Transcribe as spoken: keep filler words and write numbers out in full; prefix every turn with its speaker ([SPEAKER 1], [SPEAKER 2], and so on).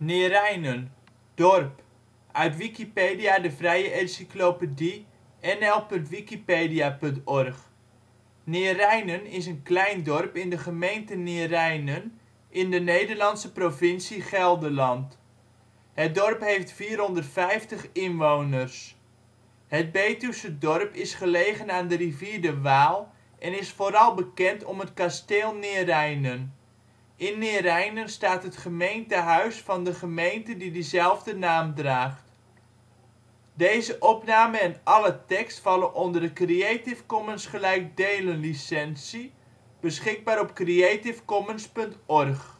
[SPEAKER 1] Neerijnen, dorp, uit Wikipedia, de vrije encyclopedie. N L punt wikipedia punt org. Neerijnen is een klein dorp in de gemeente Neerijnen, in de Nederlandse provincie Gelderland. Het dorp heeft vierhonderdvijftig inwoners. Het Betuwse dorp is gelegen aan de rivier de Waal en is vooral bekend om het kasteel Neerijnen. In Neerijnen staat het gemeentehuis van de gemeente die diezelfde naam draagt. Deze opname en alle tekst vallen onder de Creative Commons gelijkdelen licentie. Beschikbaar op creativecommons punt org